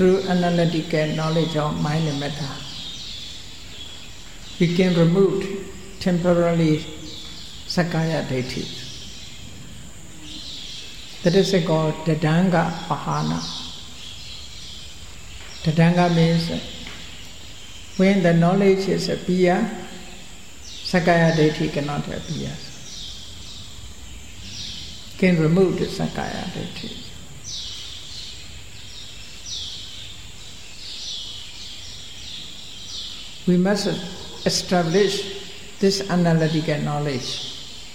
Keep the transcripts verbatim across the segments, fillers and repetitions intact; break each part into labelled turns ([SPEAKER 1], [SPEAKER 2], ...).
[SPEAKER 1] through analytical knowledge of mind and matter, we can remove temporarily Sakaya Deity. That is called Tadanga Pahana. Tadanga means when the knowledge is appear, Sakaya Deity cannot appear. Can remove the Sakaya Deity. We must establish this analytical knowledge.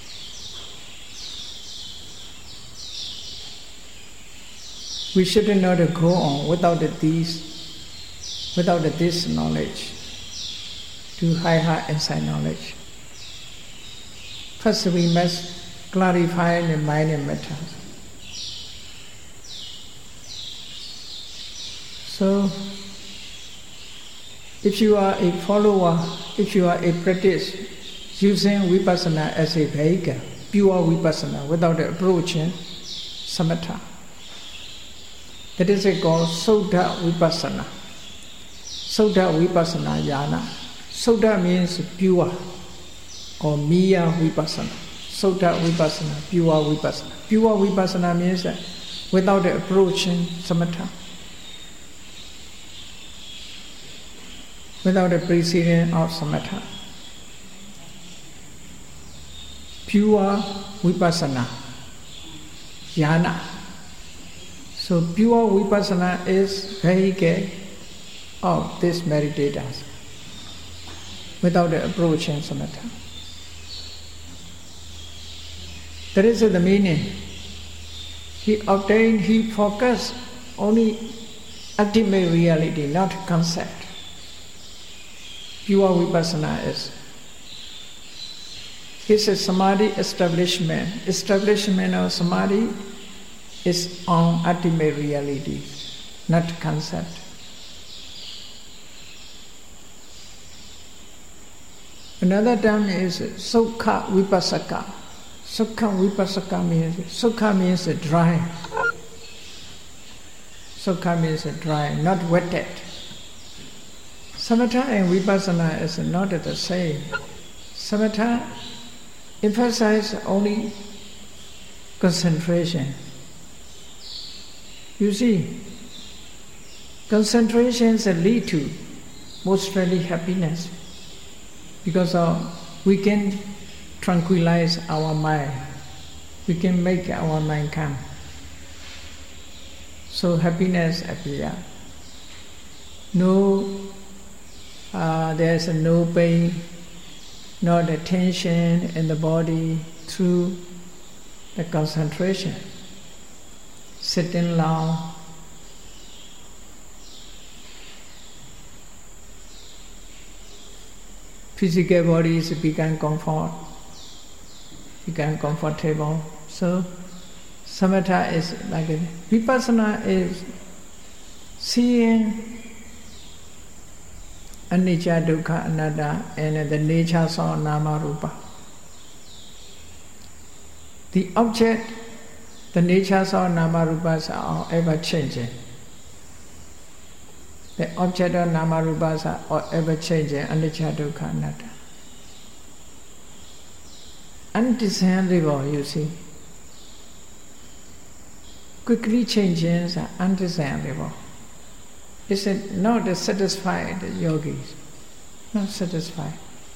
[SPEAKER 1] We should not go on without this, without this knowledge, to higher inside knowledge. First, we must clarify the mind and matter. So, if you are a follower, if you are a practice using vipassana as a vehicle, pure vipassana without approaching samatha, that is called Soddha Vipassana. Soddha Vipassana Jnana. Soddha means pure or mere Vipassana. Soddha Vipassana, pure Vipassana. Pure Vipassana means without approaching samatha, without the preceding of samatha. Pure Vipassana Jnana. So pure vipassana is vehicle of this meditators without approaching samatha. That is the meaning. He obtained, he focused only ultimate reality, not concept. Pure vipassana is. It's a samadhi establishment. Establishment of samadhi is on ultimate reality, not concept. Another term is Sukha Vipassaka. Sukha Vipassaka means, Sukha means dry. Sukha means dry, not wetted. Samatha and Vipassana is not the same. Samatha emphasizes only concentration. You see, concentrations lead to mostly happiness because of, we can tranquilize our mind. We can make our mind calm. So happiness appears. No, uh, there is no pain, no tension in the body through the concentration. Sitting long, physical bodies become comfort, become comfortable. So samatha is like it. Vipassana is seeing anicca, dukkha, anatta, and the natures of nama rupa. The object, the natures of nama rupas are ever changing. The object of nama rupas are ever changing, anicca, dukkha, anatta. Undesirable, you see. Quickly changing are undesirable. Is it not satisfied, yogis? Not satisfied.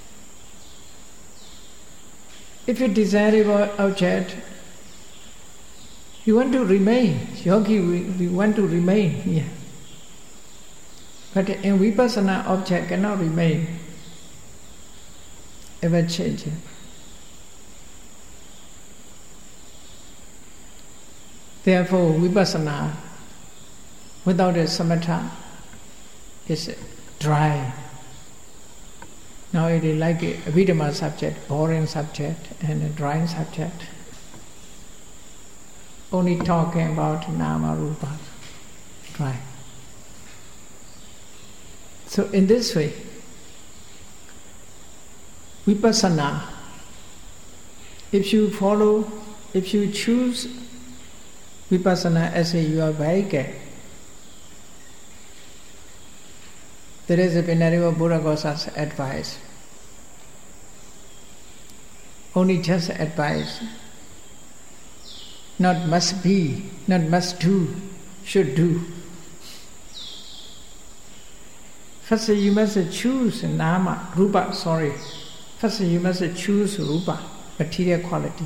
[SPEAKER 1] If a desirable object, you want to remain. Yogi, we, we want to remain here. But in vipassana, object cannot remain. Ever changing. Therefore, vipassana without a samatha is dry. Now it is like a Abhidhamma subject, boring subject and a drying subject. Only talking about nama rupa, dry. So in this way, vipassana, if you follow, if you choose vipassana as a your vehicle, That is the Venerable Buddhaghosa's advice. Only just advice. Not must be, not must do, should do. First you must choose nama, rupa, sorry. First you must choose rupa, material quality.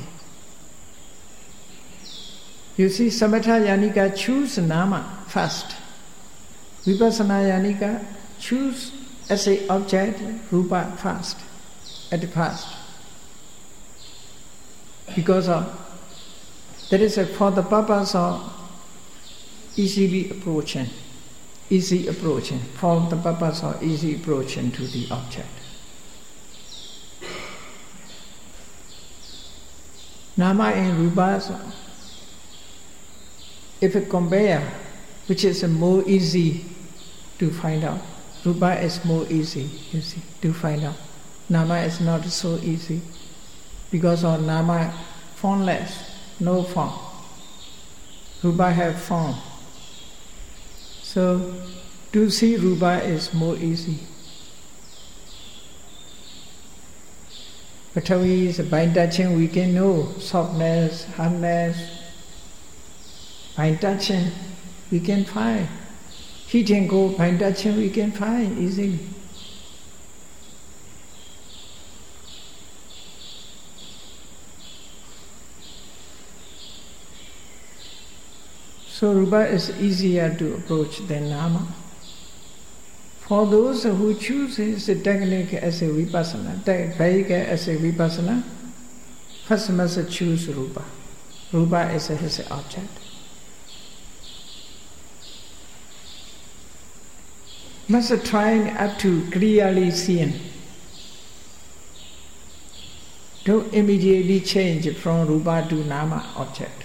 [SPEAKER 1] You see, Samatha Yanika choose nama first. Vipassana Yanika choose as a object rupa first, at the first. Because of that is a, for the purpose of easily approaching, easy approaching, for the purpose of easy approaching to the object. Nama and rupa, if it compare, which is more easy to find out. Rupa is more easy, you see, to find out. Nama is not so easy. Because of nama, formless, no form. Rupa have form. So, to see rupa is more easy. Pathavi is by touching we can know softness, hardness. By touching we can find. Heat and cold, by touching we can find easily. So rupa is easier to approach than nama. For those who choose the technique as a vipassana, Bhayika as a vipassana, first must choose rupa. Rupa is his object. Must try up to clearly seeing. Don't immediately change from rupa to nama object.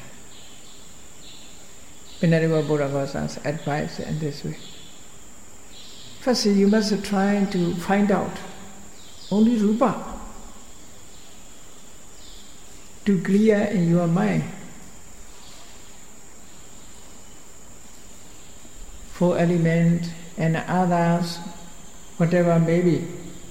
[SPEAKER 1] Venerable Buddhaghosa's advice in this way. First, you must try to find out only rupa to clear in your mind. Four elements and others, whatever may be,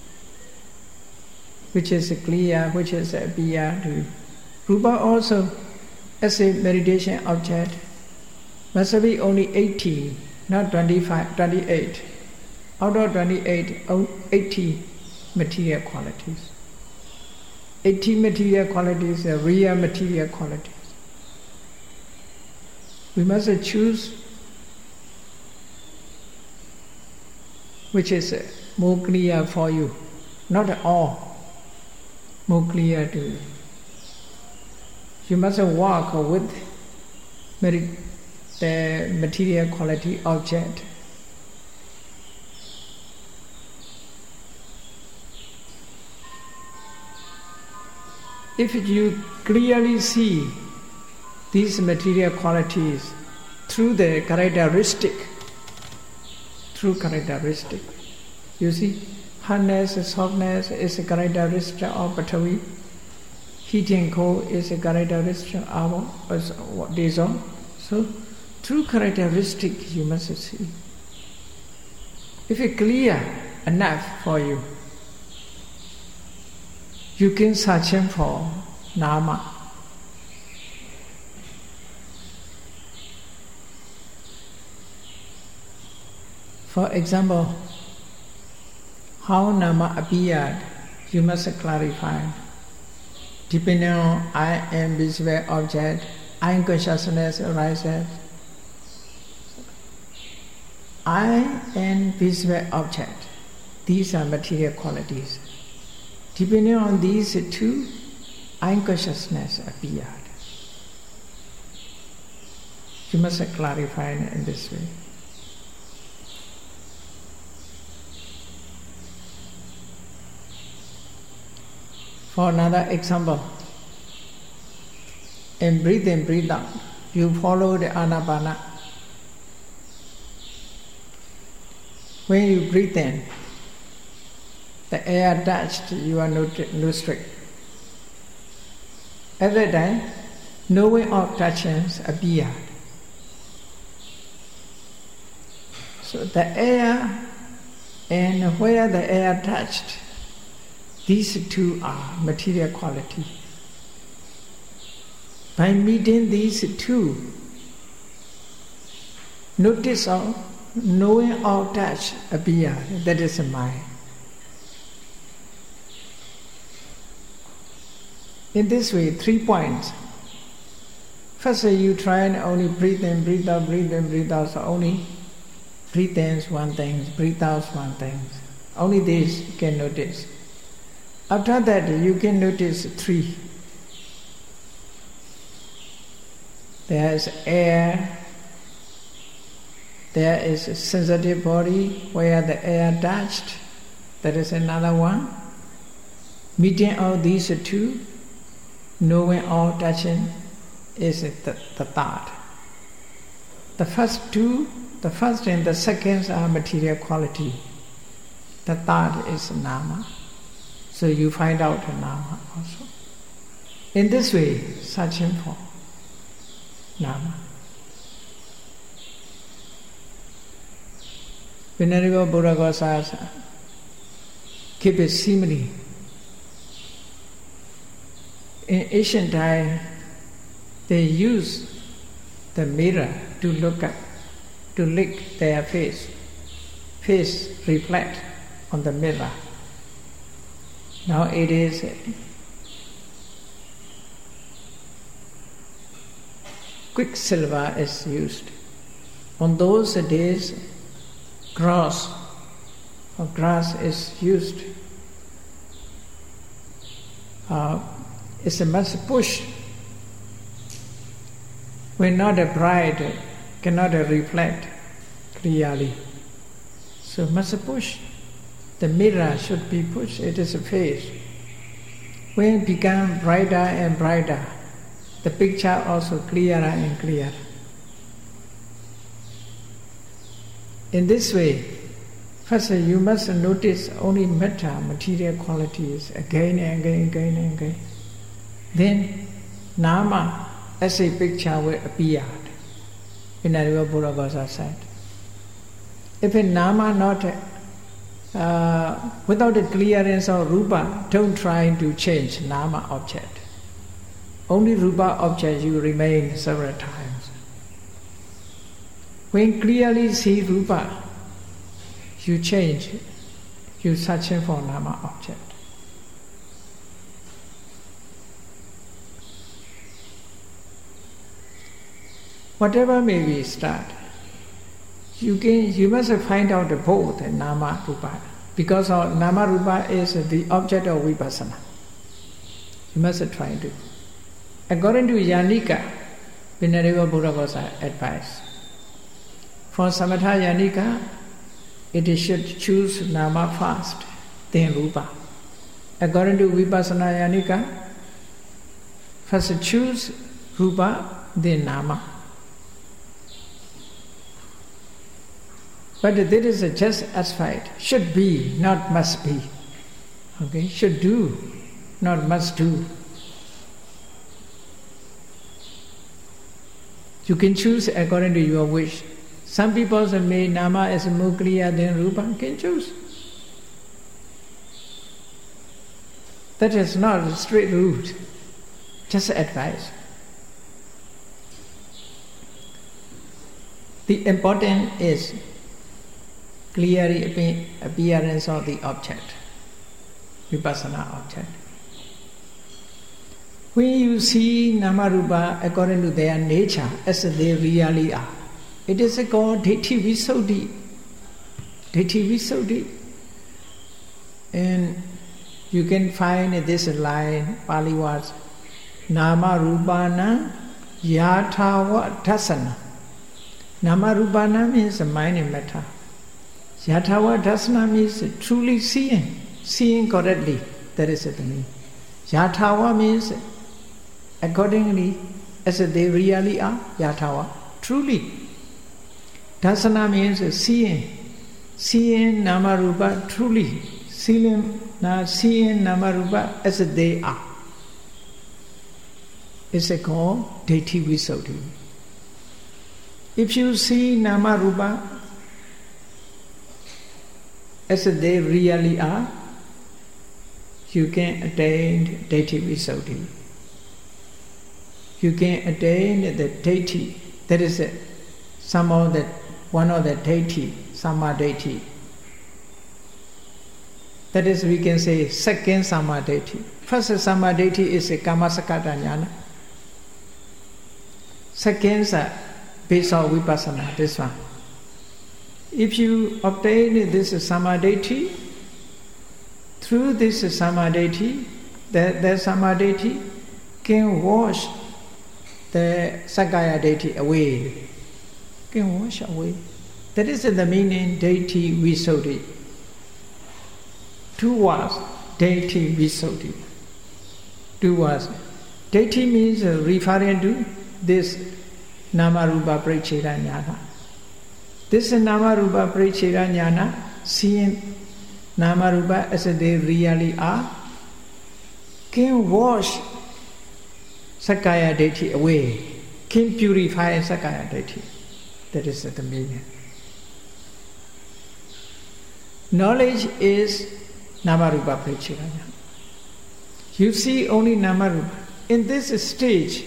[SPEAKER 1] which is clear, which is appear to rupa also as a meditation object. Must be only eighteen, not twenty-five, twenty-eight. Out of twenty-eight, eighty material qualities. eighty material qualities are real material qualities. We must choose which is more clear for you, not all, more clear to you. You must walk with the material quality object. If you clearly see these material qualities through the characteristic, through characteristic, you see, hardness, softness is a characteristic of Pathavi, heat and cold is a characteristic of Desha. So, through characteristic you must see. If it's clear enough for you, you can search for nama. For example, how nama appeared, you must clarify. Depending on I am visual object, I am consciousness arises. I and visual object, these are material qualities. Depending on these two, I am consciousness appeared. You must clarify in this way. For another example, in breathe in, breathe out, you follow the Anapana. When you breathe in, the air touched your nostril. At that time, no way of touchings appeared. So the air And where the air touched, these two are material quality. By meeting these two, notice of knowing all touch appear, that is mind. In this way, three points. First, you try and only breathe in, breathe out, breathe in, breathe out. So only breathe in is one thing, breathe out is one thing. Only this you can notice. After that, you can notice three. There is air. There is a sensitive body where the air touched. That is another one. Meeting all these two, knowing all touching, is the, the third. The first two, the first and the second are material quality. The third is nama. So you find out nama also. In this way, searching for nama. Venerable Buddha Goswami keep it simile. In ancient time, they use the mirror to look up, to lick their face. Face reflect on the mirror. Now it is quicksilver is used. On those days, grass or grass is used. Uh, it's a must push. When not a bride cannot reflect clearly, so must push. The mirror should be pushed. It is a face. When it becomes brighter and brighter, the picture also clearer and clearer. In this way, first you must notice only metta, material qualities, again and again, again and again. Then nama as a picture will appear. Venerable Buddha Goswami said. If a nama not uh, without a clearance of rupa, don't try to change nama object. Only rupa object you remain several times. When clearly see rupa, you change, you searching for nama object. Whatever may be start, you can you must find out both nama rupa, because our nama rupa is the object of vipassana. You must try to. According to Yanika, Venerable Buddha Goswami advice. For Samatha Yanika, it should choose nama first, then rupa. According to Vipassana Yanika, first choose rupa, then nama. But there is a just aspect. Should be, not must be. Okay? Should do, not must do. You can choose according to your wish. Some people say, may nama is more clear than rupa. You can choose. That is not a straight route. Just advice. The important is clear appearance of the object, vipassana object. When you see nama rupa according to their nature as they really are, it is called Ditthi Visuddhi. Ditthi Visuddhi. And you can find this line, Pali words, Nama Rupana Yathawa Dasana. Nama Rupana means mind and matter. Yathawa Dasana means truly seeing, seeing correctly. That is the meaning. Yathawa means accordingly as they really are, Yathawa, truly. Dasana means seeing, seeing Namarupa truly, seeing, seeing Namarupa as they are. It's called Ditthi Visuddhi. If you see Namarupa as they really are, you can attain Daithi Visuddhi. You can attain the Daithi, that is it, some of the, one of the Daithi, Sammadaithi. That is, we can say, second Sammadaithi. First Sammadaithi is a Kamasakata Jnana. Second is based on Vipassana, this one. If you obtain this Sammadaithi, through this Sammadaithi, the, the Sammadaithi can wash the Sakaya Daithi away. Can wash away. That is the meaning Daithi Visuddhi. Two words, Daithi Visuddhi. Two words. Daithi means uh, referring to this Nama-rupa Paricheda Jnana. This Nama-rupa Paricheda Jnana, seeing Nama-rupa as they really are, can wash Sakaya Daithi away, can purify Sakaya Daithi. That is the meaning. Knowledge is Nama-rupa Paricheda Jnana. You see only Nama-rupa. In this stage,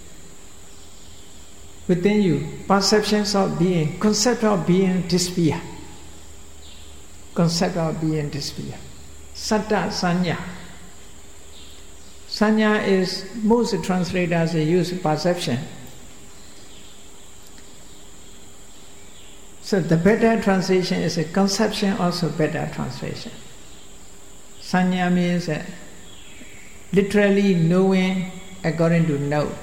[SPEAKER 1] within you, perceptions of being, concept of being disappear. Concept of being disappear. Satta Sanya. Sanya is, most translators use perception. So the better translation is a conception, also better translation. Sanya means uh, literally knowing according to note.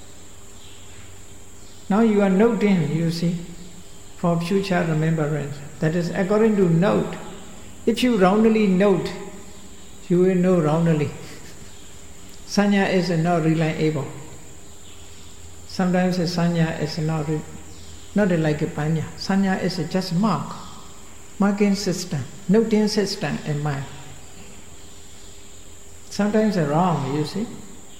[SPEAKER 1] Now you are noting, you see, for future remembrance. That is according to note. If you roundly note, you will know roundly. Sanya is not reliable. Sometimes a sanya is not, not like a panya. Sanya is just mark, marking system, noting system in mind. Sometimes it's wrong, you see.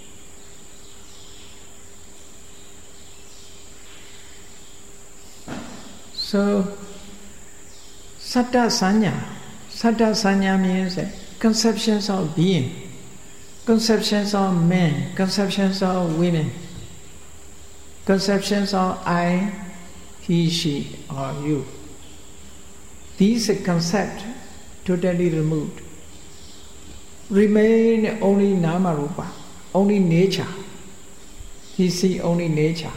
[SPEAKER 1] So, Satta Sanya. Satta Sanya means conceptions of being, conceptions of men, conceptions of women, conceptions of I, he, she, or you. These concepts totally removed. Remain only Nama-rupa, only nature. He see only nature.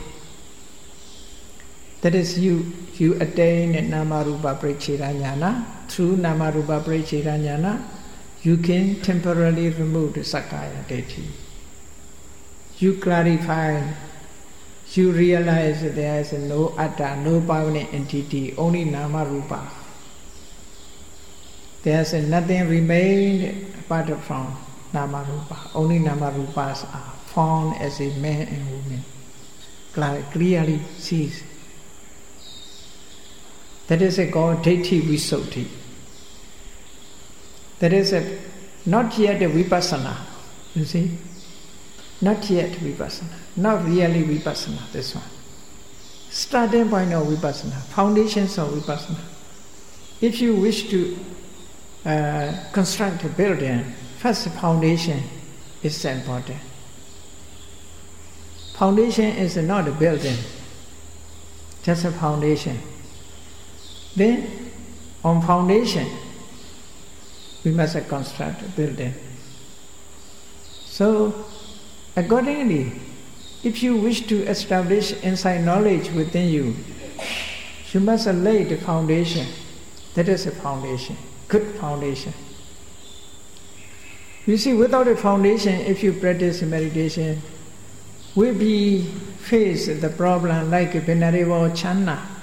[SPEAKER 1] That is, you, you attain Nama-rupa Paricheda Jnana. Through Nama-rupa Paricheda Jnana, you can temporarily remove the Sakaya Daithi. You clarify, you realize that there is no Atta, no permanent entity, only Nama-rupa. There is nothing remained apart from Nama-rupa. Only Nama-rupas are found as a man and woman. Clearly sees. That is called Daithi Visuddhi. That is a, not yet a Vipassana, you see. Not yet Vipassana. Not really Vipassana, this one. Starting point of Vipassana, foundations of Vipassana. If you wish to uh, construct a building, first foundation is important. Foundation is not a building, just a foundation. Then, on foundation, we must construct a building. So, accordingly, if you wish to establish insight knowledge within you, you must lay the foundation. That is a foundation, good foundation. You see, without a foundation, if you practice meditation, will be face the problem like Venerable Channa.